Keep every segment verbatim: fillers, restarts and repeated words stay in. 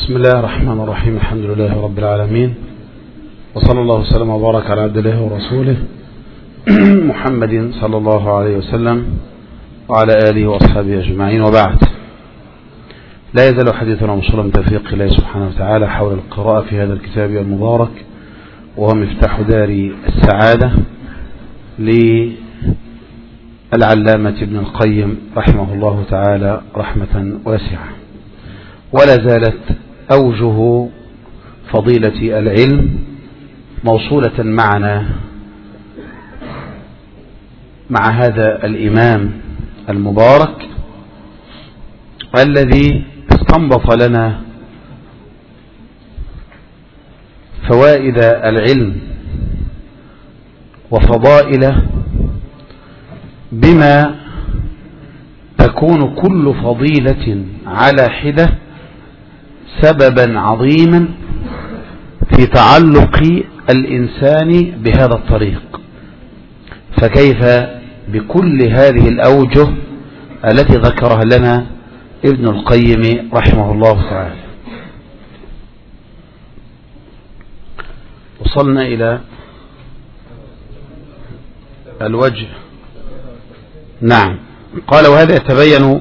بسم الله الرحمن الرحيم. الحمد لله رب العالمين، وصلى الله وسلم وبارك على عبد الله ورسوله محمد صلى الله عليه وسلم وعلى آله وأصحابه أجمعين، وبعد. لا يزال حديثنا موصولا من توفيق الله سبحانه وتعالى حول القراءة في هذا الكتاب المبارك، وهو مفتاح دار السعادة للعلامة ابن القيم رحمه الله تعالى رحمة واسعة. ولا زالت أوجه فضيلة العلم موصولة معنا مع هذا الإمام المبارك الذي استنبط لنا فوائد العلم وفضائله، بما تكون كل فضيلة على حدة سببا عظيما في تعلق الإنسان بهذا الطريق، فكيف بكل هذه الأوجه التي ذكرها لنا ابن القيم رحمه الله تعالى. وصلنا إلى الوجه. نعم، قال: وهذا يتبين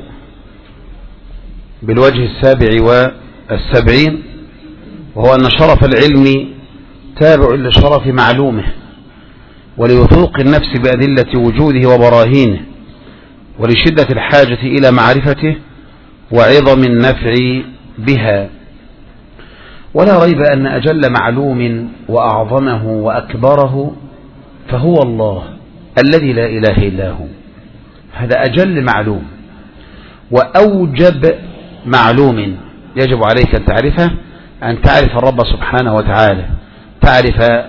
بالوجه السابع والسبعين، وهو أن شرف العلم تابع لشرف معلومه، ولوثوق النفس بأدلة وجوده وبراهينه، ولشدة الحاجة إلى معرفته وعظم النفع بها. ولا ريب أن أجل معلوم وأعظمه وأكبره فهو الله الذي لا إله إلا هو. هذا أجل معلوم وأوجب معلوم يجب عليك أن تعرفه، أن تعرف الرب سبحانه وتعالى، تعرف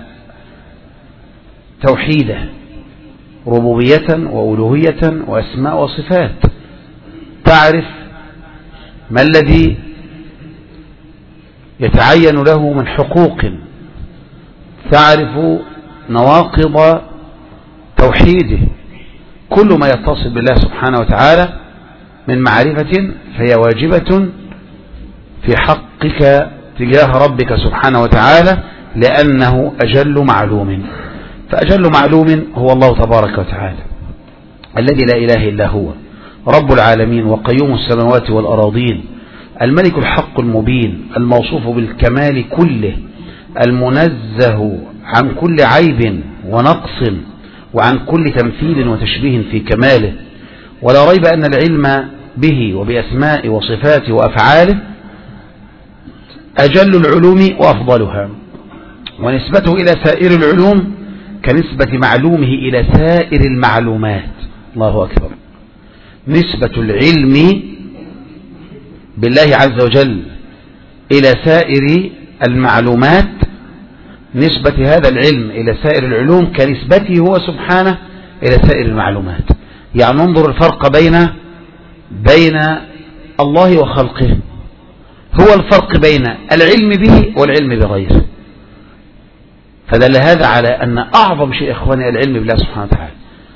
توحيده، ربوبية وألوهية وأسماء وصفات، تعرف ما الذي يتعين له من حقوق، تعرف نواقض توحيده. كل ما يتصل بالله سبحانه وتعالى من معرفة فهي واجبة في حقك تجاه ربك سبحانه وتعالى، لأنه أجل معلوم. فأجل معلوم هو الله تبارك وتعالى الذي لا إله إلا هو، رب العالمين وقيوم السماوات والأراضين، الملك الحق المبين، الموصوف بالكمال كله، المنزه عن كل عيب ونقص وعن كل تمثيل وتشبيه في كماله. ولا ريب أن العلم به وبأسماء وصفاته وأفعاله أجل العلوم وأفضلها، ونسبته إلى سائر العلوم كنسبة معلومه إلى سائر المعلومات. الله أكبر. نسبة العلم بالله عز وجل إلى سائر المعلومات، نسبة هذا العلم إلى سائر العلوم كنسبته هو سبحانه إلى سائر المعلومات. يعني ننظر الفرق بين بين الله وخلقه، هو الفرق بين العلم به والعلم بغيره. فدل هذا على أن أعظم شيء إخواني العلم بالله سبحانه وتعالى،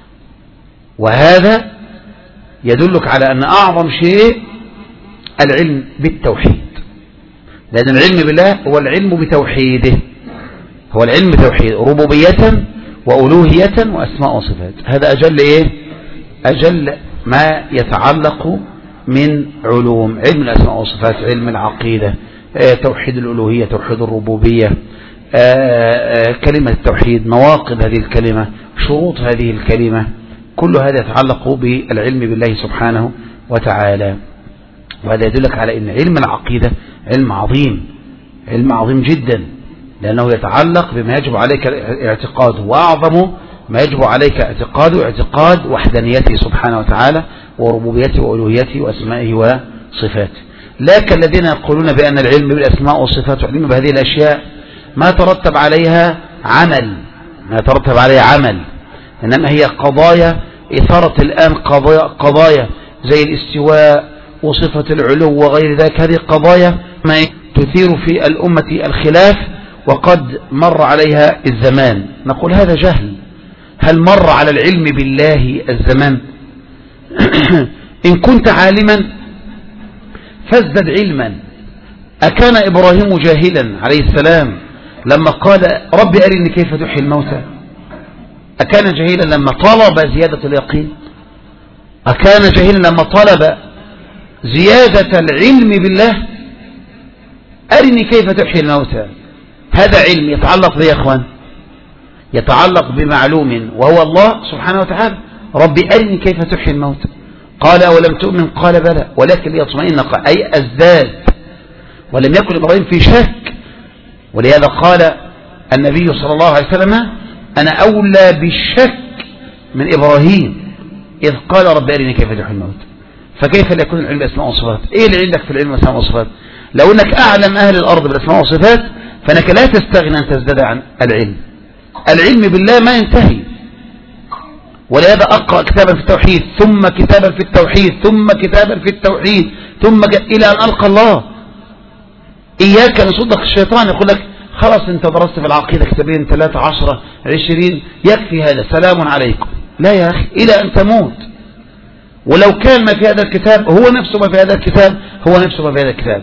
وهذا يدلك على أن أعظم شيء العلم بالتوحيد، لأن العلم بالله هو العلم بتوحيده، هو العلم بتوحيد ربوبية وألوهية وأسماء وصفات. هذا أجل إيه؟ أجل ما يتعلق من علوم، علم الأسماء والصفات، علم العقيدة، توحيد الألوهية، توحيد الربوبية، كلمة التوحيد، مواقف هذه الكلمة، شروط هذه الكلمة، كل هذا يتعلق بالعلم بالله سبحانه وتعالى. وهذا يدلك على أن علم العقيدة علم عظيم، علم عظيم جدا، لأنه يتعلق بما يجب عليك اعتقاده، وأعظم ما يجب عليك اعتقاده اعتقاد وحدانيته سبحانه وتعالى وربوبيته وألوهيته وأسمائه وصفاته. لكن الذين يقولون بأن العلم بالأسماء والصفات والعلم بهذه الأشياء ما ترتب عليها عمل، ما ترتب عليها عمل، إنما هي قضايا إثارة الآن، قضايا, قضايا زي الاستواء وصفة العلو وغير ذلك. هذه قضايا ما تثير في الأمة الخلاف، وقد مر عليها الزمان. نقول هذا جهل. هل مر على العلم بالله الزمان؟ إن كنت عالما فازدد علما، أكان إبراهيم جاهلا عليه السلام لما قال رب أرني كيف تحيي الموتى؟ أكان جاهلا لما طلب زيادة اليقين؟ أكان جاهلا لما طلب زيادة العلم بالله؟ أرني كيف تحيي الموتى. هذا علم يتعلق به يا أخوان، يتعلق بمعلوم وهو الله سبحانه وتعالى. ربي أرني كيف تحيي الموتى. قال أولم تؤمن؟ قال بلى ولكن ليطمئن قلبي، أي أزداد. ولم يكن إبراهيم في شك، ولهذا قال النبي صلى الله عليه وسلم أنا أولى بالشك من إبراهيم إذ قال رب أرني كيف تحيي الموتى. فكيف لا يكون العلم بأسماء وصفات؟ إيه اللي عندك في العلم بأسماء وصفات؟ لو أنك أعلم أهل الأرض بالأسماء وصفات فأنك لا تستغنى أن تزداد عن العلم. العلم بالله ما ينتهي. ولهذا أقرأ كتابا في التوحيد ثم كتابا في التوحيد ثم كتابا في التوحيد ثم ك... إلى أن ألقى الله. إياك أن يصدق الشيطان يقول لك خلاص أنت درست في العقيدة كتابين ثلاثة عشرة عشرين يكفي هذا سلام عليكم. لا يا أخي، إلى أن تموت. ولو كان ما في هذا الكتاب هو نفسه ما في هذا الكتاب هو نفسه ما في هذا الكتاب،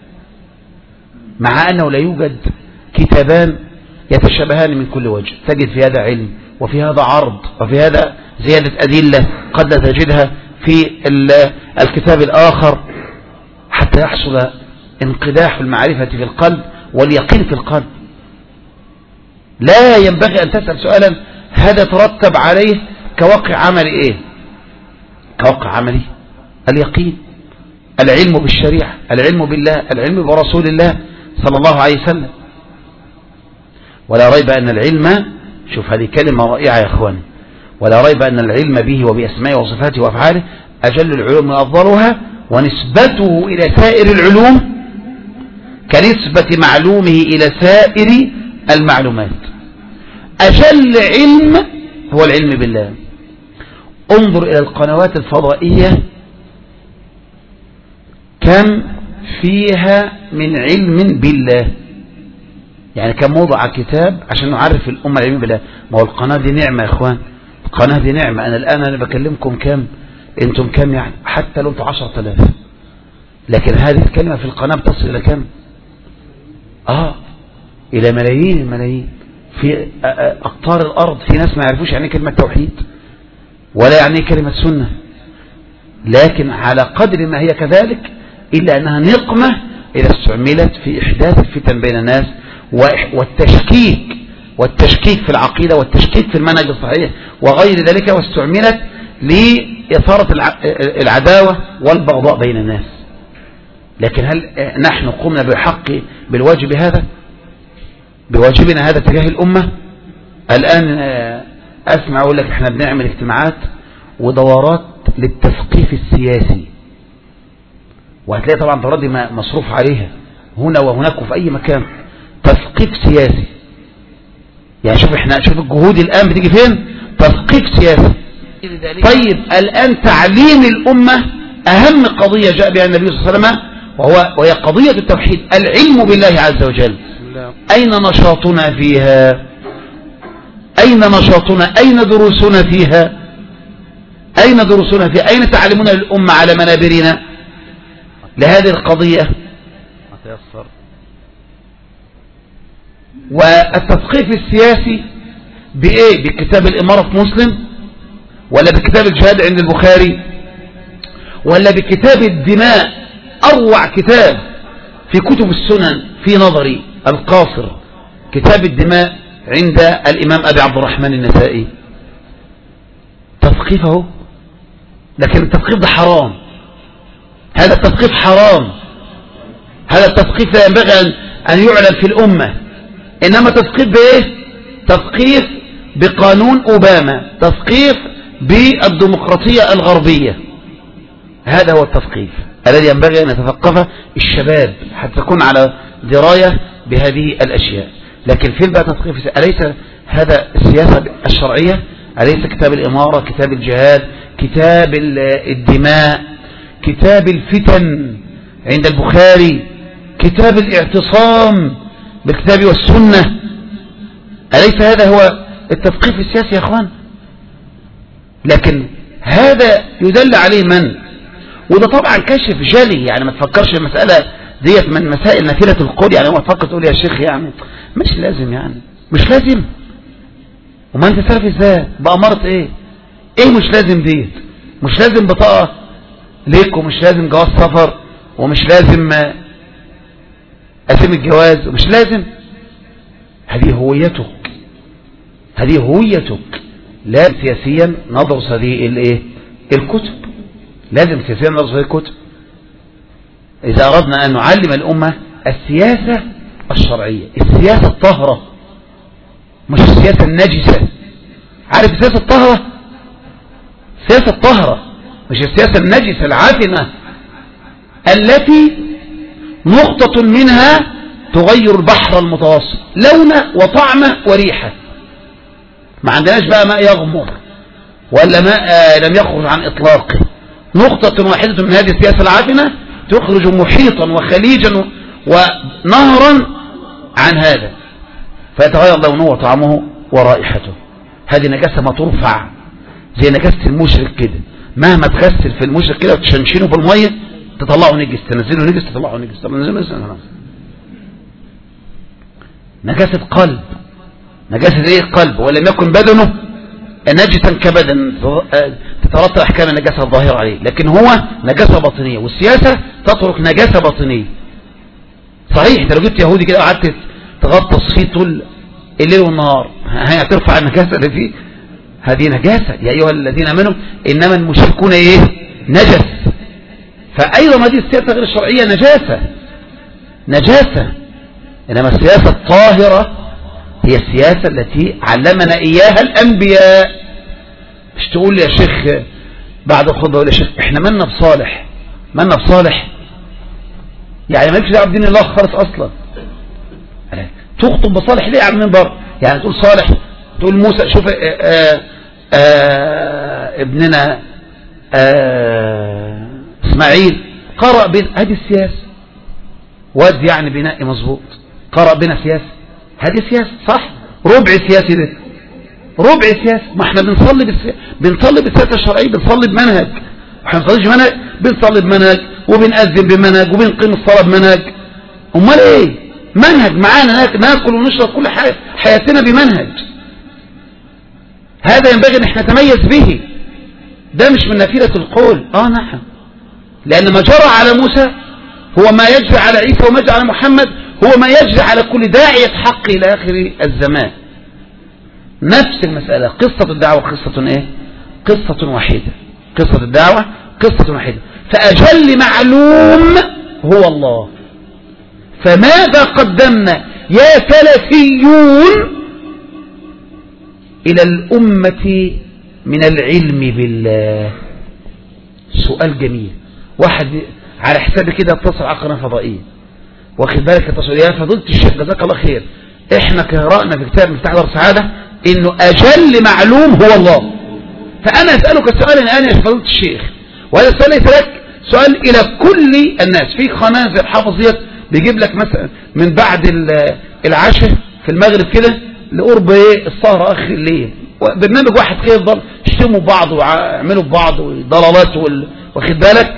مع أنه لا يوجد كتابان يتشابهان من كل وجه. تجد في هذا علم وفي هذا عرض وفي هذا زيادة أدلة قد لا تجدها في الكتاب الآخر، حتى يحصل انقداح المعرفة في القلب واليقين في القلب. لا ينبغي أن تسأل سؤالا هذا ترتب عليه كواقع عملي إيه؟ كواقع عملي اليقين، العلم بالشريعة، العلم بالله، العلم برسول الله صلى الله عليه وسلم. ولا ريب أن العلم، شوف هذه كلمة رائعة يا أخوان، ولا ريب أن العلم به وبأسمائه وصفاته وأفعاله أجل العلوم وأفضلها، ونسبته إلى سائر العلوم كنسبة معلومه إلى سائر المعلومات. أجل علم هو العلم بالله. انظر إلى القنوات الفضائية كم فيها من علم بالله. يعني كم موضع كتاب عشان نعرف الأمة العلم بالله. ما هو القناة دي نعمة يا أخوان، القناة دي نعمة. أنا الآن أنا بكلمكم كم أنتم كم؟ يعني حتى لو أنتم عشرة آلاف، لكن هذه الكلمة في القناة بتصل إلى كم؟ آه إلى ملايين الملايين. في أقطار الأرض في ناس ما يعرفوش يعني كلمة توحيد ولا يعني كلمة سنة، لكن على قدر ما هي كذلك إلا أنها نقمة إذا استعملت في إحداث الفتن بين الناس والتشكيك والتشكيك في العقيدة والتشكيك في المنهج الصحيح وغير ذلك، واستعملت لإثارة العداوة والبغضاء بين الناس. لكن هل نحن قمنا بحق بالواجب هذا، بواجبنا هذا تجاه الأمة؟ الآن أسمع أقول لك احنا بنعمل اجتماعات ودورات للتثقيف السياسي، وهتلاقي طبعا الدورات دي مصروف عليها هنا وهناك وفي أي مكان. تثقيف سياسي، يعني شوف احنا شوف الجهود الآن بتيجي فين؟ تثقيف سياسي. طيب الآن تعليم الأمة أهم قضية جاء بها النبي صلى الله عليه وسلم وهو وهي قضية التوحيد، العلم بالله عز وجل. أين نشاطنا فيها؟ أين نشاطنا؟ أين دروسنا فيها؟ أين دروسنا فيها؟ أين تعلمنا للأمة على منابرنا لهذه القضية؟ والتثقيف السياسي بإيه؟ بكتاب الإمارة في مسلم، ولا بكتاب الجهاد عند البخاري، ولا بكتاب الدماء، أروع كتاب في كتب السنن في نظري القاصر، كتاب الدماء عند الإمام أبي عبد الرحمن النسائي. تثقيفه، لكن التثقيف ده حرام. هذا التثقيف حرام، هذا التثقيف لا ينبغي أن يعلن في الأمة. إنما تثقيف بإيه؟ تثقيف بقانون أوباما، تثقيف بالديمقراطية الغربية. هذا هو التثقيف الذي ينبغي أن يتثقف الشباب حتى تكون على دراية بهذه الأشياء. لكن في بقى تثقيف، أليس هذا السياسة الشرعية؟ أليس كتاب الإمارة، كتاب الجهاد، كتاب الدماء، كتاب الفتن عند البخاري، كتاب الاعتصام بالكتاب والسنة، أليس هذا هو التثقيف السياسي يا أخوان؟ لكن هذا يدل عليه من؟ وده طبعا كشف جلي، يعني ما تفكرش المسألة ديت من مسائل نافلة القول، يعني هو تفكر تقول يا شيخ يعني مش لازم، يعني مش لازم. وما انت سلف ازاي بأمارة ايه؟ ايه مش لازم ديت؟ مش لازم بطاقة ليك، ومش لازم جواز سفر، ومش لازم اسم الجواز، ومش لازم. هذه هويتك، هذه هويتك. لا سياسيا ندرس هذه الايه الكتب، لازم سياسيا ندرس هذه الكتب اذا اردنا ان نعلم الامه السياسه الشرعيه، السياسه الطاهره، مش السياسه النجسه. عارف السياسه الطاهره؟ السياسه الطاهره مش السياسه النجسه العفنه التي نقطه منها تغير البحر المتوسط لونه وطعمه وريحه. ما عندناش بقى ماء يغمر ولا ماء لم يخرج عن إطلاقه. نقطة واحدة من هذه السياسة العافنة تخرج محيطا وخليجا ونهرا عن هذا، فيتغير لونه وطعمه ورائحته. هذه نجاسة ما ترفع، زي نجاسة المشرك كده، مهما تغسل في المشرك كده وتشنشنه في المية تطلعه نجس، تنزله نجس تطلعه نجس. نجاسة قلب، نجاسة ايه القلب، ولم يكن بدنه نجسا كبدن تترتب احكام النجاسة الظاهرة عليه، لكن هو نجاسة باطنية. والسياسة تترك نجاسة باطنية. صحيح انت لو جبت يهودي كده وقعدت تغطس فيه طول الليل والنهار هترفع النجاسة اللي فيه؟ هذه نجاسة. يا ايها الذين امنوا انما المشركون ايه نجس. فايضا هذه السياسة غير الشرعية نجاسة، نجاسة. انما السياسة الطاهرة هي السياسة التي علمنا إياها الأنبياء. مش تقول لي يا شيخ بعد الخطبة يقول يا شيخ احنا مالنا بصالح، مالنا بصالح، يعني مالكش دعوه بدين الله خالص أصلا. تخطب بصالح ليه على المنبر؟ يعني تقول صالح، تقول موسى. شوف آآ آآ ابننا آآ اسماعيل قرأ بين هذه السياسة، واد يعني بنائي مظبوط، قرأ بنا سياسة، هذه سياسة صح؟ ربع سياسي ده، ربع سياسي. ما احنا بنصلي بالسياسة، بنصلي بالسياسة الشرعية، بنصلي بمنهج. احنا بنصليش بمنهج، بنصلي بمنهج وبنأذن بمنهج وبنقيم الصلاة بمنهج. امال ايه؟ منهج معانا، ناكل ونشرب كل حاجة حياتنا بمنهج. هذا ينبغي ان احنا نتميز به. ده مش من نافلة القول. اه نعم، لان ما جرى على موسى هو ما يجري على عيسى، وما يجري على محمد هو ما يجري على كل داعية حق إلى آخر الزمان. نفس المسألة. قصة الدعوة قصة إيه؟ قصة واحدة. قصة الدعوة قصة واحدة. فأجل معلوم هو الله. فماذا قدمنا يا سلفيون إلى الأمة من العلم بالله؟ سؤال جميل. واحد على حسابي كده اتصل على قناة فضائية، واخد بالك التصوير، يا فضيلة الشيخ جزاك الله خير، احنا قرأنا في كتاب مفتاح دار السعادة انه اجل معلوم هو الله. فانا اسألك السؤال الان يا فضيلة الشيخ، وهذا السؤال ليس لك، سؤال الى كل الناس. في قناة زي الحافظية بيجيب لك مثلا من بعد العشاء في المغرب كده لقرب ايه السهرة اخر الليل، برنامج واحد كده يفضل يشتموا بعض ويعملوا ببعض وضلالات، واخد بالك.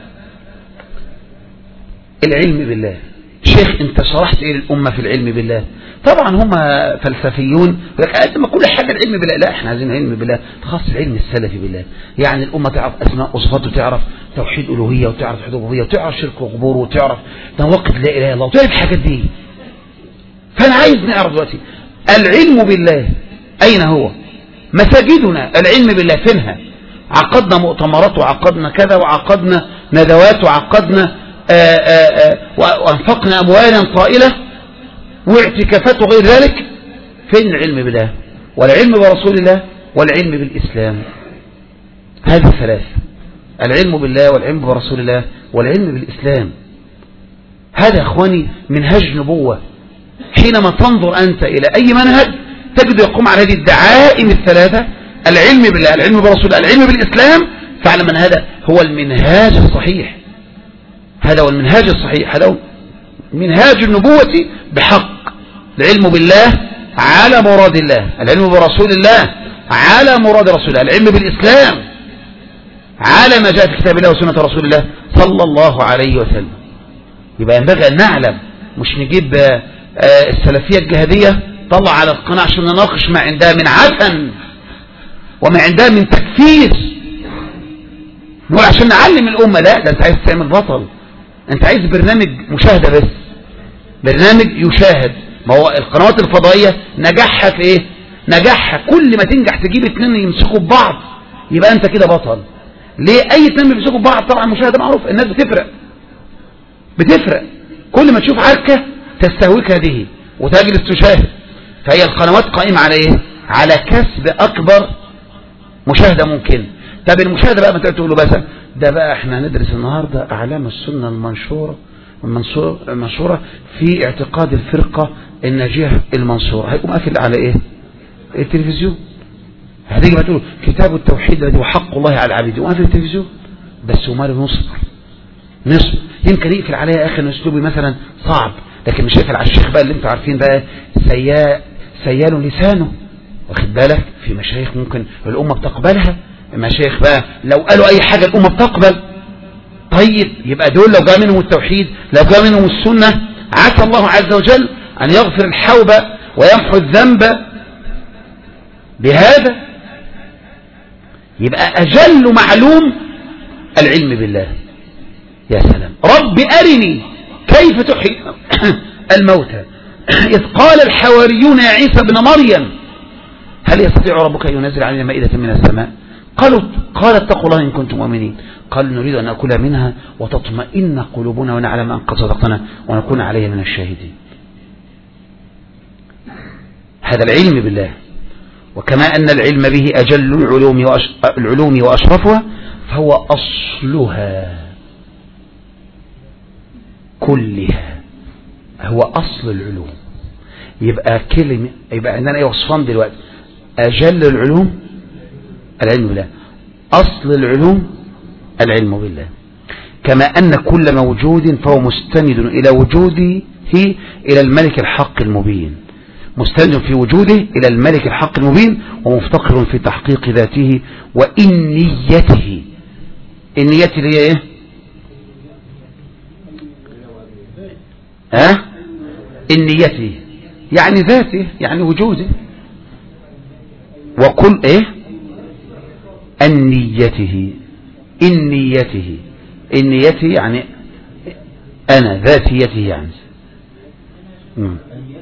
العلم بالله، شيخ انت شرحت ايه للأمة في العلم بالله؟ طبعا هم فلسفيون لك ما كل حاجة العلم بالله. لا، احنا عايزين علم بالله خاص العلم السلفي بالله، يعني الأمة تعرف أسماء وصفات، وتعرف توحيد ألوهية، وتعرف حدود ربوبية، وتعرف شرك وقبور، وتعرف نواقض لا إله إلا الله، وتعرف الحاجات دي. فأنا عايز نعرف دلوقتي العلم بالله أين هو؟ مساجدنا العلم بالله فينها؟ عقدنا مؤتمرات وعقدنا كذا وعقدنا ندوات وعقدنا آآ آآ وأنفقنا أموالا طائلة واعتكافات وغير ذلك. فين العلم بالله والعلم برسول الله والعلم بالإسلام؟ هذه الثلاث: العلم بالله والعلم برسول الله والعلم بالإسلام. هذا يا أخواني منهج نبوة. حينما تنظر أنت إلى أي منهج تجد يقوم على هذه الدعائم الثلاثة: العلم بالله، العلم برسول الله، العلم بالإسلام. فاعلم أن هذا هو المنهاج الصحيح، هذا هو المنهاج الصحيح، هذا هو منهاج النبوة بحق. العلم بالله على مراد الله، العلم برسول الله على مراد رسول الله، العلم بالإسلام على ما جاء في كتاب الله وسنة رسول الله صلى الله عليه وسلم. يبقى ينبغي أن نعلم، مش نجيب السلفية الجهادية طلع على القناة عشان نناقش ما عندها من عفن وما عندها من تكفير، نقول عشان نعلم الأمة. لا، ده أنت عايز تعمل بطل، أنت عايز برنامج مشاهدة بس، برنامج يشاهد. ما هو القنوات الفضائية نجاحها في إيه؟ نجاحها كل ما تنجح تجيب اتنين يمسكوا ببعض يبقى أنت كده بطل. ليه؟ أي اتنين بيمسكوا ببعض طبعا مشاهدة معروف، الناس بتفرق بتفرق كل ما تشوف عركة تستهويك هذه وتجلس تشاهد. فهي القنوات قائمة على إيه؟ على كسب أكبر مشاهدة ممكن. طب المشاهدة بقى ما تقول له بس ده بقى احنا هندرس النهاردة أعلام السنة المنشورة المنشورة في اعتقاد الفرقة الناجية المنصورة، هيقوم قافل على ايه؟ التلفزيون. هتيجي ما تقول كتاب التوحيد الذي هو حق الله على العبيد، يقوم قافل التلفزيون. بس ومال نصبر نصبر يمكن يقفل عليها يا اخي ان اسلوبي مثلا صعب، لكن مش يقفل على الشيخ بقى اللي انتوا عارفين بقى سيال سيال لسانه، واخد بالك؟ في مشايخ ممكن الامه بتقبلها، مشايخ بقى لو قالوا اي حاجه الامه بتقبل. طيب يبقى دول لو جاء منهم التوحيد، لو جاء منهم السنه، عسى الله عز وجل ان يغفر الحوب ويمحو الذنب بهذا. يبقى اجل معلوم العلم بالله. يا سلام، رب أرني كيف تحيي الموتى إذ قال الحواريون يا عيسى ابن مريم هل يستطيع ربك أن ينزل علينا مائدة من السماء؟ قالوا قال اتقوا الله إن كنتم مؤمنين. قال نريد أن نأكل منها وتطمئن قلوبنا ونعلم أن قد صدقنا ونكون عليه من الشاهدين. هذا العلم بالله. وكما أن العلم به أجل العلوم العلوم وأشرفها فهو أصلها كلها، هو أصل العلوم. يبقى كلمة يبقى عندنا أي وصفان دلوقتي؟ أجل العلوم العلم بالله، أصل العلوم العلم بالله. كما أن كل موجود فهو مستند إلى وجوده إلى الملك الحق المبين، مستند في وجوده إلى الملك الحق المبين ومفتقر في تحقيق ذاته وإنيته. النية اللي هي إيه؟ ها؟ النيته يعني ذاته يعني وجوده. وكل إيه؟ النيته النيته النيته يعني أنا ذاتيته يعني. مم.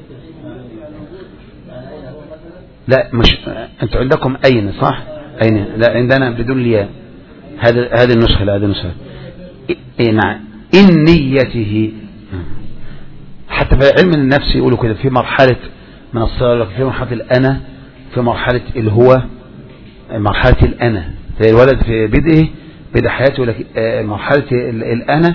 لا مش أنتوا عندكم أين صح؟ أين؟ لا عندنا بدون الياء. هذا هذه النسخة لا هذه النسخة. إيه نعم النيته. حتى في علم النفس يقولوا كده في مرحلة من الصغر، في مرحلة الأنا، في مرحلة الهو، مرحلة الأنا. الولد في بدءه بدء حياته لك مرحلة الأنا،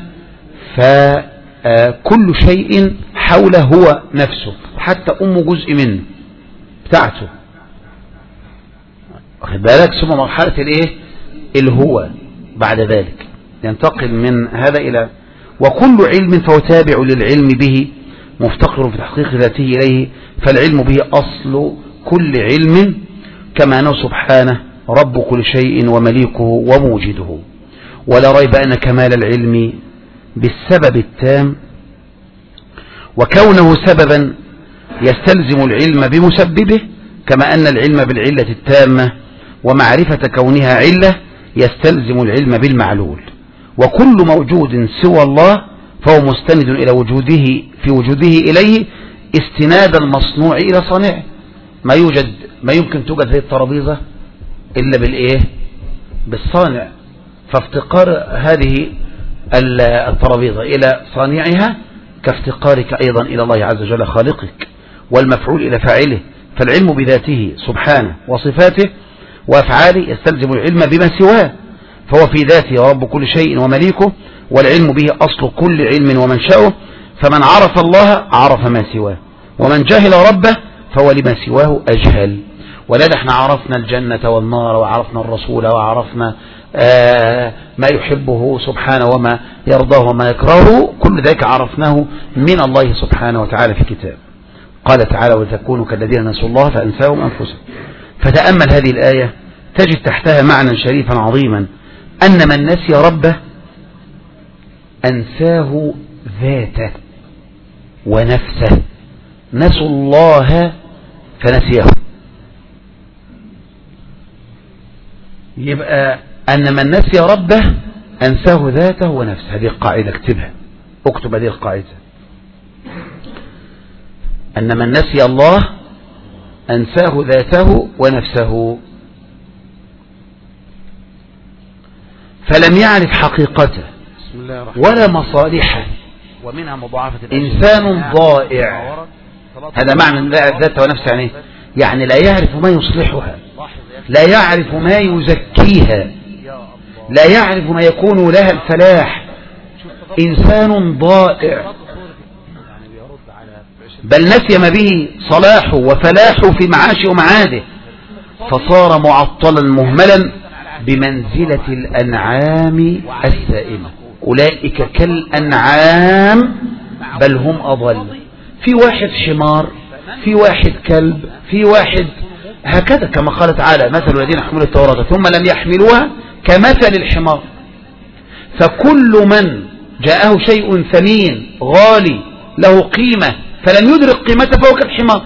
فكل شيء حوله هو نفسه، حتى أمه جزء منه بتاعته، واخد بالك؟ ثم مرحلة الايه الهو بعد ذلك ينتقل من هذا إلى. وكل علم فهو تابع للعلم به مفتقر في تحقيق ذاته إليه، فالعلم به أصل كل علم كما أنه سبحانه رب كل شيء ومليكه وموجده. ولا ريب أن كمال العلم بالسبب التام وكونه سببا يستلزم العلم بمسببه، كما أن العلم بالعلة التامة ومعرفة كونها علة يستلزم العلم بالمعلول. وكل موجود سوى الله فهو مستند إلى وجوده في وجوده إليه استناد المصنوع إلى صانعه. ما يوجد ما يمكن توجد زي الترابيزة إلا بالإيه؟ بالصانع. فافتقار هذه الترابيزة إلى صانعها كافتقارك أيضا إلى الله عز وجل خالقك، والمفعول إلى فاعله. فالعلم بذاته سبحانه وصفاته وأفعاله يستلزم العلم بما سواه، فهو في ذاته رب كل شيء ومليكه، والعلم به أصل كل علم ومنشأه. فمن عرف الله عرف ما سواه، ومن جهل ربه فهو لما سواه أجهل. ولذا احنا عرفنا الجنة والنار، وعرفنا الرسول، وعرفنا آه ما يحبه سبحانه وما يرضاه وما يكرهه، كل ذلك عرفناه من الله سبحانه وتعالى في كتاب. قال تعالى وتكونوا كالذين نسوا الله فأنساهم أنفسهم. فتأمل هذه الآية تجد تحتها معنى شريفا عظيما، أن من نسي ربه أنساه ذاته ونفسه، نسوا الله فنسيه. يبقى أن من نسي ربه أنساه ذاته ونفسه. هذه القاعدة اكتبها، اكتب هذه القاعدة. أن من نسي الله أنساه ذاته ونفسه، فلم يعرف حقيقته ولا مصالحه، ومنها مضاعفة إنسان ضائع. هذا معنى ذاته ونفسه، يعني يعني لا يعرف ما يصلحها، لا يعرف ما يزكيها، لا يعرف ما يكون لها الفلاح. إنسان ضائع، بل نسي ما به صلاحه وفلاحه في معاشه ومعاده، فصار معطلا مهملا بمنزلة الأنعام السائمة. أولئك كالأنعام بل هم أضل. في واحد حمار، في واحد كلب، في واحد هكذا، كما قال تعالى مثل الذين حملوا التوراة ثم لم يحملوها كمثل الحمار. فكل من جاءه شيء ثمين غالي له قيمة فلم يدرك قيمته فهو كالحمار.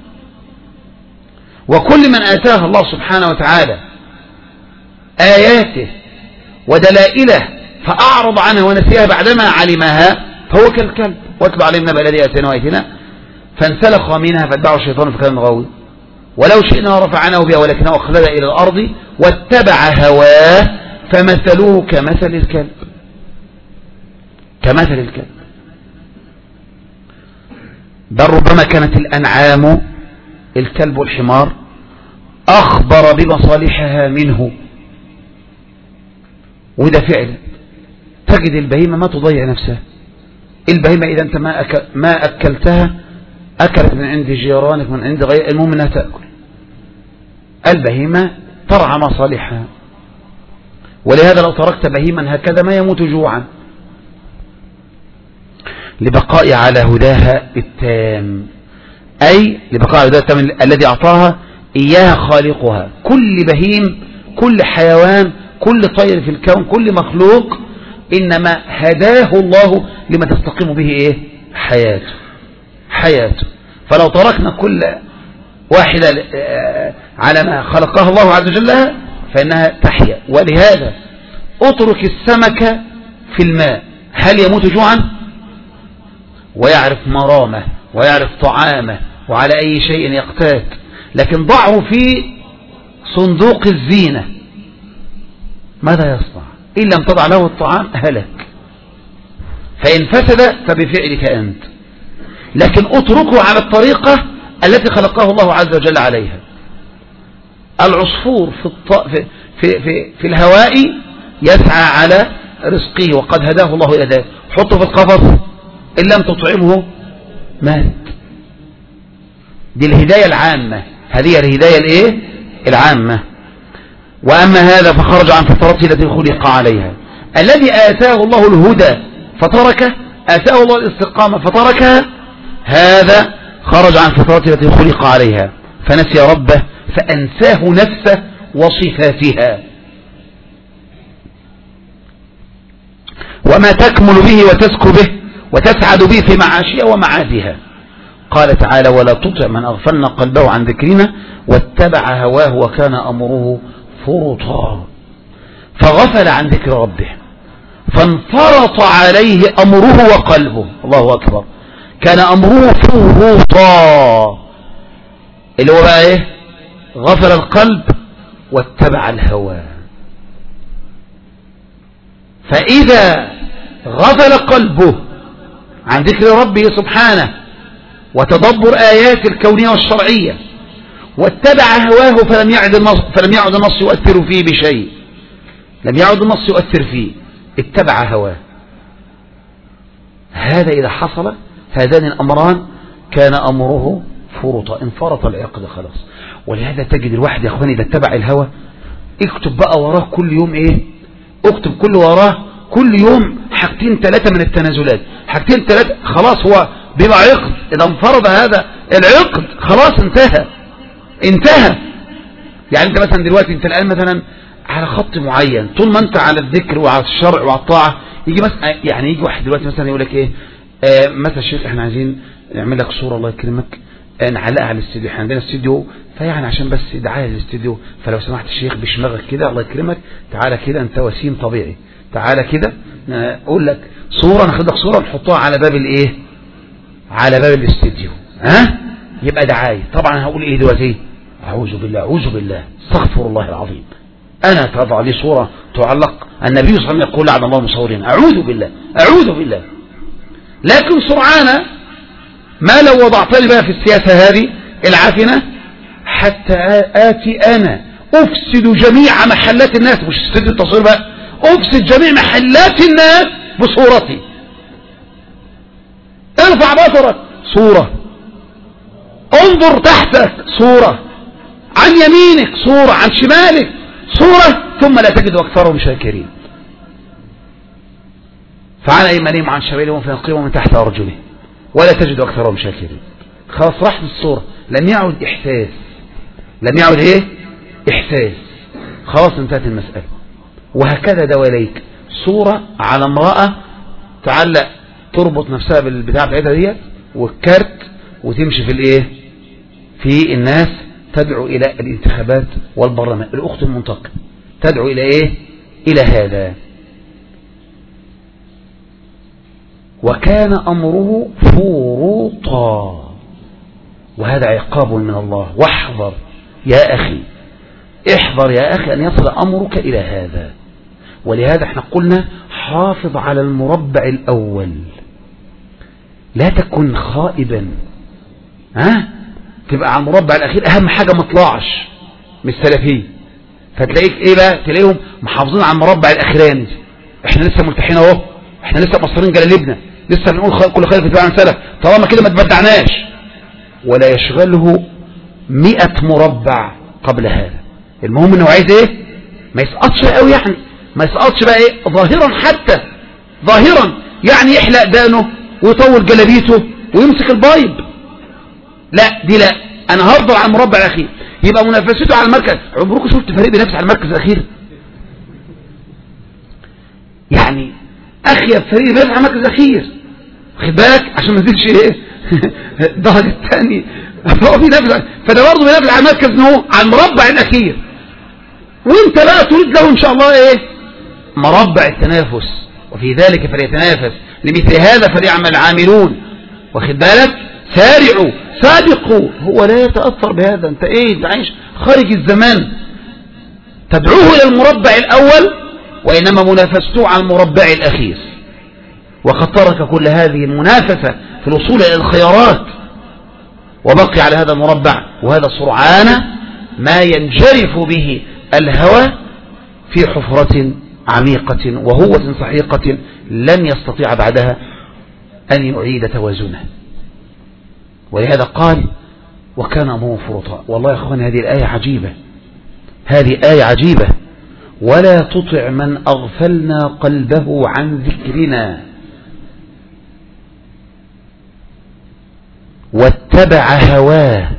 وكل من آتاه الله سبحانه وتعالى آياته ودلائله فأعرض عنها ونسيها بعدما علمها فهو كالكلب. واتبع عليهم نبأ الذي آتيناه آياتنا فانسلخ منها فاتبعه الشيطان فكان غاوي ولو شئنا رفعناه بها ولكنه أخلد إلى الأرض واتبع هواه فمثلوه كمثل الكلب، كمثل الكلب. بل ربما كانت الأنعام الكلب والحمار أخبر بمصالحها منه. وده فعلا تجد البهيمة ما تضيع نفسها. البهيمة إذا أنت ما, أكل ما أكلتها أكلت من عند جيرانك من عند غير، المهم أنها تأكل. البهيمة ترعى مصالحها، ولهذا لو تركت بهيما هكذا ما يموت جوعا لبقاء على هداها التام، أي لبقاء على هداها التام الذي أعطاها إياها خالقها. كل بهيم، كل حيوان، كل طير في الكون، كل مخلوق إنما هداه الله لما تستقيم به إيه؟ حياته حياته. فلو تركنا كل واحدة على ما خلقها الله عز وجل فإنها تحيا. ولهذا اترك السمك في الماء، هل يموت جوعا؟ ويعرف مرامه ويعرف طعامه وعلى أي شيء يقتات. لكن ضعه في صندوق الزينة ماذا يصنع؟ إن لم تضع له الطعام هلك، فإن فسد فبفعلك أنت. لكن اتركه على الطريقة التي خلقه الله عز وجل عليها. العصفور في, الط... في, في, في, في الهواء يسعى على رزقه وقد هداه الله إلى ذلك. حطه في القفص إن لم تطعمه مات. دي الهداية العامة، هذه الهداية الايه العامة. وأما هذا فخرج عن فطرته التي خلق عليها. الذي آتاه الله الهدى فتركه، آتاه الله الاستقامة فتركها، هذا خرج عن فطرته التي خلق عليها فنسي ربه فأنساه نفسه وصفاتها. وما تكمل به وتسكو به وتسعد به في معاشها ومعادها. قال تعالى ولا تطع من أغفلنا قلبه عن ذكرنا واتبع هواه وكان أمره فرطا. فغفل عن ذكر ربه فانفرط عليه أمره وقلبه. الله أكبر. كان أمره فرطا، اللي هو بقى ايه؟ غفل القلب واتبع الهوى. فإذا غفل قلبه عن ذكر ربه سبحانه وتدبر آيات الكونية والشرعية واتبع هواه فلم يعد النص, فلم يعد النص يؤثر فيه بشيء، لم يعد النص يؤثر فيه، اتبع هواه. هذا إذا حصل هذان الأمران كان أمره فرطا، انفرط العقد خلاص. ولهذا تجد الواحد يا أخواني إذا اتبع الهوى اكتب بقى وراه كل يوم ايه، اكتب كل وراه كل يوم حاجتين ثلاثة من التنازلات، حاجتين ثلاثة، خلاص هو بما عقد. إذا انفرض هذا العقد خلاص انتهى انتهى. يعني انت مثلا دلوقتي انت الآن مثلا على خط معين، طول ما انت على الذكر وعلى الشرع وعلى الطاعة، يجي مثلا يعني يجي واحد دلوقتي مثلا يقول لك ايه آه مثلا الشيخ احنا عايزين نعمل لك صورة الله يكرمك آه نعلقها على الاستديو، احنا عندنا استديو فيعني عشان بس دعاية للاستديو، فلو سمحت الشيخ بشماغك كده الله يكرمك تعالى كده انت وسيم طبيعي، تعالى كده اقول لك صورة، ناخد لك صورة نحطها على باب الايه، على باب الاستديو، ها يبقى دعاية. طبعا هقول ايه دلوقتي؟ اعوذ بالله اعوذ بالله استغفر الله العظيم، انا تضع لي صورة تعلق، النبي صلى الله عليه وسلم يقول لعن الله المصورين، اعوذ بالله اعوذ بالله. لكن سرعان ما لو وضعت لي بقى في السياسة هذه العافنة حتى آتي أنا أفسد جميع محلات الناس، مش استديو التصوير بقى، أفسد جميع محلات الناس بصورتي. ارفع بصرك صورة، انظر تحتك صورة، عن يمينك صورة، عن شمالك صورة، ثم لا تجد أكثرهم شاكرين. فعن أيمانهم عن شمالهم فينقموا من تحت أرجلهم ولا تجد أكثرهم شاكرين. خلاص راحت الصورة، لم يعد إحساس، لم يعد إيه إحساس، خلاص انتهت المسألة. وهكذا دواليك صورة على امرأة تعلق تربط نفسها بالبتاع بتاعتها ديت والكارت وتمشي في الايه، في الناس تدعو الى الانتخابات والبرلمان. الاخت المنتقبة تدعو الى ايه، الى هذا. وكان امره فروطا، وهذا عقاب من الله. واحذر يا اخي، احذر يا اخي ان يصل امرك الى هذا. ولهذا احنا قلنا حافظ على المربع الاول، لا تكن خائبا، ها تبقى على المربع الاخير اهم حاجة ما طلعش من السلفية، فتلاقيك ايه بقى، تلاقيهم محافظين على المربع الاخراني. احنا لسه ملتحين اهو، احنا لسه مصرين جلالبنا، لسه بنقول كل خير في اتباع عن سلف، طالما كده ما تبدعناش. ولا يشغله مئة مربع قبل هذا. المهم انه عايز ايه، ما يسقطش قوي، يعني ما يسقطش بقى ايه ظاهرا، حتى ظاهرا يعني يحلق دانه ويطول جلابيته ويمسك البايب، لا دي لا، انا هفضل على المربع الاخير. يبقى منافسته على المركز. عمركم شفت فريق بينافس على المركز الاخير؟ يعني اخيب فريق بينافس على المركز الاخير، خد بالك عشان ما تزيدش ايه الدرجه الثانيه. هو بينافس، فده برضه بينافس على المركز نهو على المربع الاخير، وانت بقى تريد له ان شاء الله ايه، مربع التنافس. وفي ذلك فليتنافس، لمثل هذا فليعمل عاملون. واخد بالك، سارعوا سابقوا. هو لا يتأثر بهذا، انت ايه، انت عايش خارج الزمان. تدعوه الى المربع الاول، وانما منافسته على المربع الاخير. وقد ترك كل هذه المنافسة في الوصول الى الخيارات وبقي على هذا المربع. وهذا سرعان ما ينجرف به الهوى في حفرة عميقة وهوة سحيقة لن يستطيع بعدها أن يعيد توازنه. ولهذا قال وكان أمره فرطا. والله يا أخوان هذه الآية عجيبة، هذه آية عجيبة. ولا تطع من أغفلنا قلبه عن ذكرنا واتبع هواه،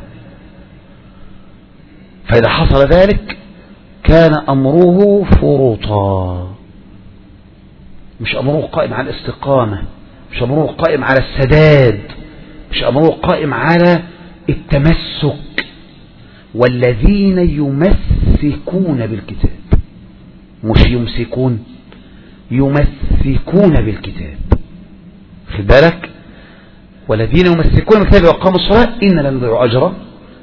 فإذا حصل ذلك كان أمره فرطا. مش أمره قائم على الاستقامة، مش أمره قائم على السداد، مش أمره قائم على التمسك. والذين يمسكون بالكتاب، مش يمسكون، يمسكون بالكتاب. خد بالك، والذين يمسكون بالكتاب وقاموا الصلاة إن لم يضيعوا أجرا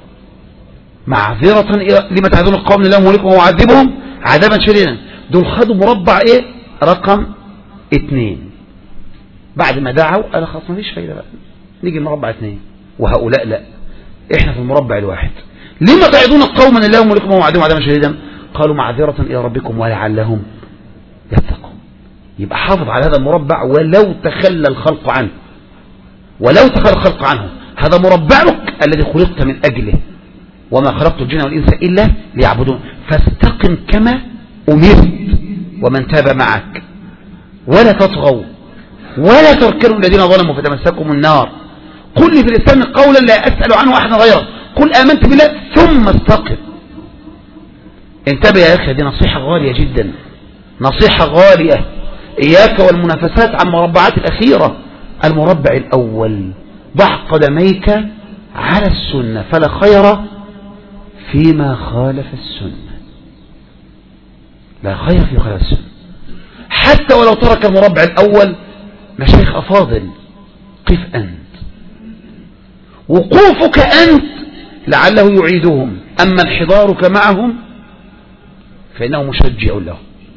معذرة لما تعذون القوم لله مهلكهم ومعذبهم عذابا شديدا. دول خدوا مربع ايه، رقم اثنين. بعد ما دعوا قال خلاص ما فيش فايدة بقى، نيجي مربع اثنين. وهؤلاء لا، احنا في المربع الواحد. لما تعذون القوم لله مهلكهم ومعذبهم عذابا شديدا؟ قالوا معذرة الى ربكم ولعلهم يتقون. يبقى حافظ على هذا المربع ولو تخلى الخلق عنه، ولو تخلى الخلق عنه. هذا مربعك الذي خلقت من اجله، وما خلقت الجن والإنس إلا ليعبدون. فاستقم كما أمرت ومن تاب معك ولا تطغوا ولا تركنوا الذين ظلموا فتمسكهم النار. قل لي في الإسلام قولا لا أسأل عنه أحدا غيره، قل آمنت بالله ثم استقم. انتبه يا أخي، هذه نصيحة غالية جدا، نصيحة غالية. إياك والمنافسات عن مربعات الأخيرة، المربع الأول: ضع قدميك على السنة فلا خير فيما خالف السنة. لا خير في خالف السنة، حتى ولو ترك المربع الأول. مشايخ أفاضل، قف أنت، وقوفك أنت لعله يعيدهم، أما انحضارك معهم فإنه مشجع لهم،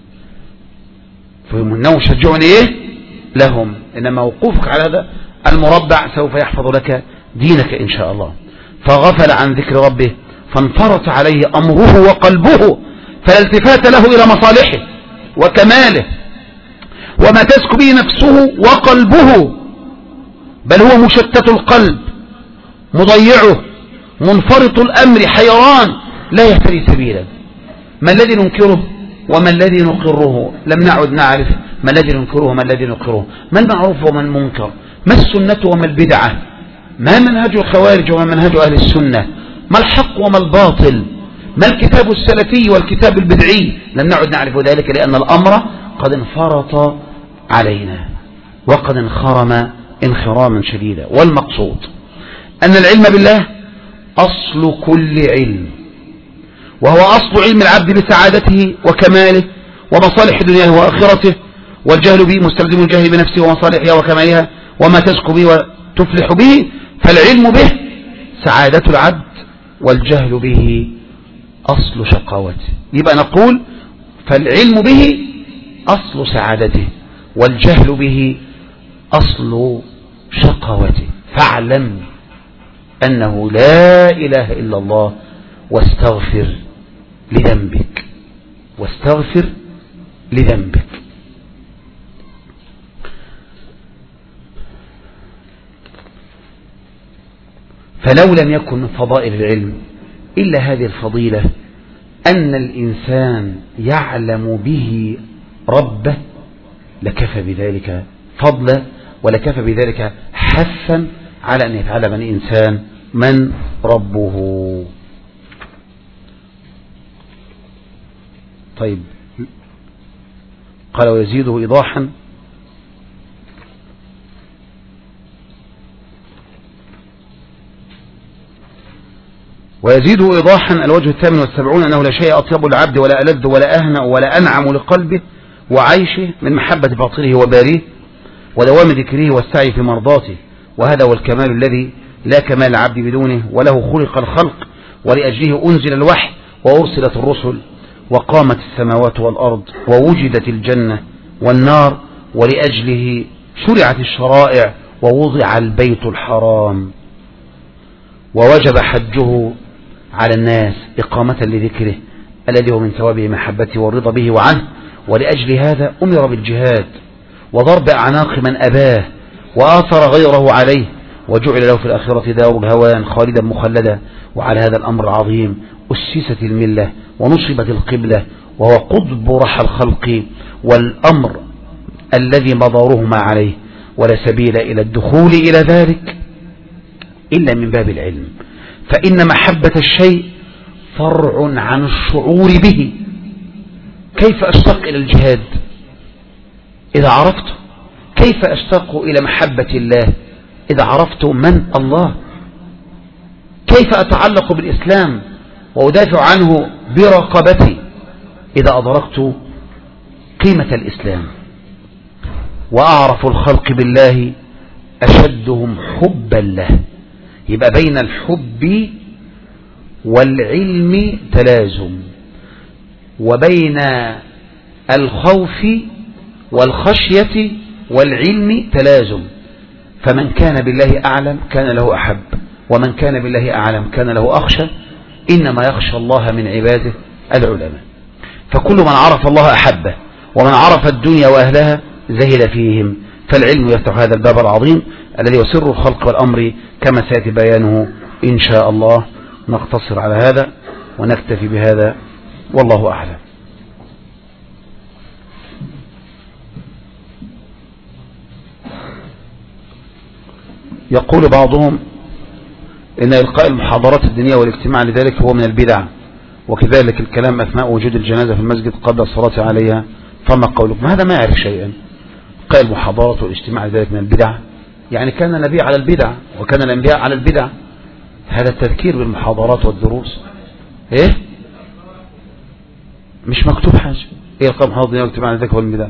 فإنه مشجع إيه لهم، إنما وقوفك على هذا المربع سوف يحفظ لك دينك إن شاء الله. فغفل عن ذكر ربه فانفرط عليه أمره وقلبه، فلا التفات له إلى مصالحه وكماله وما تسكو به نفسه وقلبه، بل هو مشتت القلب مضيعه منفرط الأمر حيران لا يهتدي سبيلا. ما الذي ننكره وما الذي نقره؟ لم نعد نعرف ما الذي ننكره وما الذي نقره، ما المعروف وما المنكر، ما السنة وما البدعة، ما منهج الخوارج وما منهج أهل السنة، ما الحق وما الباطل، ما الكتاب السلفي والكتاب البدعي. لم نعد نعرف ذلك لأن الأمر قد انفرط علينا وقد انخرم انخراما شديدا. والمقصود أن العلم بالله أصل كل علم، وهو أصل علم العبد بسعادته وكماله ومصالح دنياه وآخرته، والجهل به مستلزم الجهل بنفسه ومصالحها وكمالها وما تزكو به وتفلح به. فالعلم به سعادة العبد، والجهل به أصل شقاوته. يبقى نقول فالعلم به أصل سعادته، والجهل به أصل شقاوته. فاعلم أنه لا إله إلا الله، واستغفر لذنبك، واستغفر لذنبك. فلو لم يكن من فضائل العلم إلا هذه الفضيلة، أن الإنسان يعلم به ربه، لكفى بذلك فضلا ولكفى بذلك حثا على أن يتعلم الإنسان من ربه. طيب، قال ويزيده إيضاحا: ويزيده إيضاحا الوجه الثامن والسبعون أنه لا شيء أطيب العبد ولا ألذ ولا أهنأ ولا أنعم لقلبه وعيشه من محبة باطله وباريه ودوام ذكره والسعي في مرضاته، وهذا هو الكمال الذي لا كمال العبد بدونه، وله خلق الخلق ولأجله أنزل الوحي وأرسلت الرسل وقامت السماوات والأرض ووجدت الجنة والنار، ولأجله شرعت الشرائع ووضع البيت الحرام ووجب حجه على الناس إقامة لذكره الذي هو من ثوابه محبته والرضا به وعنه. ولأجل هذا أمر بالجهاد وضرب أعناق من أباه وآثر غيره عليه، وجعل له في الآخرة دار الهوان خالدا مخلدا. وعلى هذا الأمر العظيم أسست الملة ونصبت القبلة، وهو قطب رحى الخلق والأمر الذي مدارهما عليه، ولا سبيل إلى الدخول إلى ذلك إلا من باب العلم. فإن محبة الشيء فرع عن الشعور به. كيف أشتاق إلى الجهاد إذا عرفت؟ كيف أشتاق إلى محبة الله إذا عرفت من الله؟ كيف أتعلق بالإسلام وأدافع عنه برقبتي إذا أدركت قيمة الإسلام؟ وأعرف الخلق بالله أشدهم حبا له. يبقى بين الحب والعلم تلازم، وبين الخوف والخشية والعلم تلازم. فمن كان بالله أعلم كان له أحب، ومن كان بالله أعلم كان له أخشى. إنما يخشى الله من عباده العلماء. فكل من عرف الله أحبه، ومن عرف الدنيا وأهلها زهد فيهم. فالعلم يفتح هذا الباب العظيم الذي هو سر الخلق والأمر كما سيأتي بيانه إن شاء الله. نقتصر على هذا ونكتفي بهذا، والله أعلم. يقول بعضهم إن إلقاء المحاضرات الدينية والاجتماع لذلك هو من البدع، وكذلك الكلام أثناء وجود الجنازة في المسجد قبل الصلاة عليها، فما قولكم؟ هذا ما يعرف شيئا. إلقاء المحاضرات والاجتماع لذلك من البدع؟ يعني كان النبي على البدع وكان الأنبياء على البدع. هذا التذكير بالمحاضرات والدروس. ايه مش مكتوب حاجة. ايه القام حاضر يكتب عن ذلك والبدع.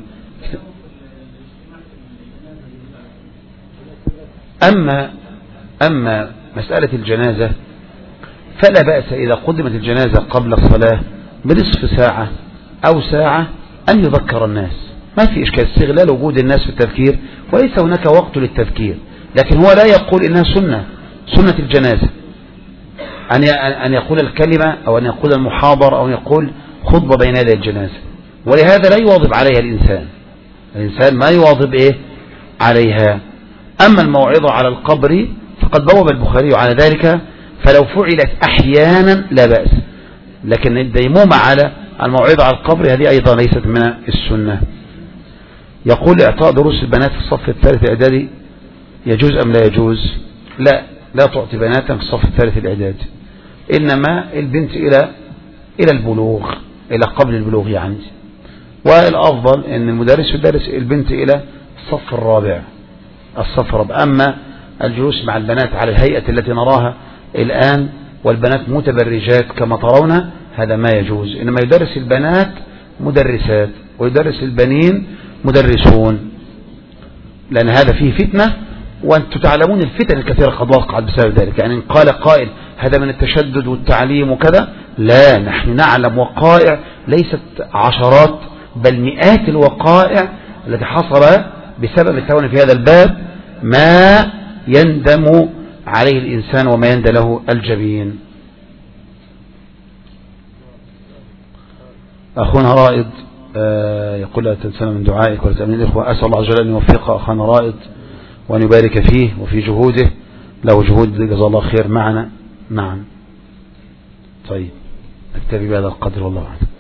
أما أما مسألة الجنازة فلا بأس إذا قدمت الجنازة قبل الصلاة بنصف ساعة أو ساعة أن يذكر الناس، ما في إشكال، استغلال وجود الناس في التذكير، وليس هناك وقت للتذكير. لكن هو لا يقول إنها سنة سنة الجنازة أن يقول الكلمة أو أن يقول المحاضر أو أن يقول خطبة بين يدي الجنازة، ولهذا لا يواظب عليها الإنسان. الإنسان ما يواظب إيه عليها. أما الموعظة على القبر فقد بوب البخاري على ذلك، فلو فعلت أحيانا لا بأس، لكن الديمومة على الموعظة على القبر هذه أيضا ليست من السنة. يقول إعطاء دروس البنات في الصف الثالث الإعدادي يجوز أم لا يجوز؟ لا، لا تعطي بناتا في الصف الثالث الإعدادي، إنما البنت إلى إلى البلوغ، إلى قبل البلوغ يعني. والأفضل أن المدرس يدرس البنت إلى الصف الرابع الصف الرابع. أما الجلوس مع البنات على الهيئة التي نراها الآن والبنات متبرجات كما ترون هذا ما يجوز، إنما يدرس البنات مدرسات ويدرس البنين مدرسون، لأن هذا فيه فتنة، وأنتم تعلمون الفتن الكثيرة قد وقعت بسبب ذلك. يعني إن قال قائل هذا من التشدد والتعليم وكذا، لا، نحن نعلم وقائع ليست عشرات بل مئات الوقائع التي حصل بسبب التون في هذا الباب ما يندم عليه الإنسان وما يندى له الجبين. أخونا رائد يقول لا تنسنا من دعائك ولا تأمين الإخوة. أسأل الله عز وجل أن يوفق أخونا رائد وأن يبارك فيه وفي جهوده، له جهود جزاه الله خير معنا. نعم. طيب نكتفي بهذا القدر والله أعلم.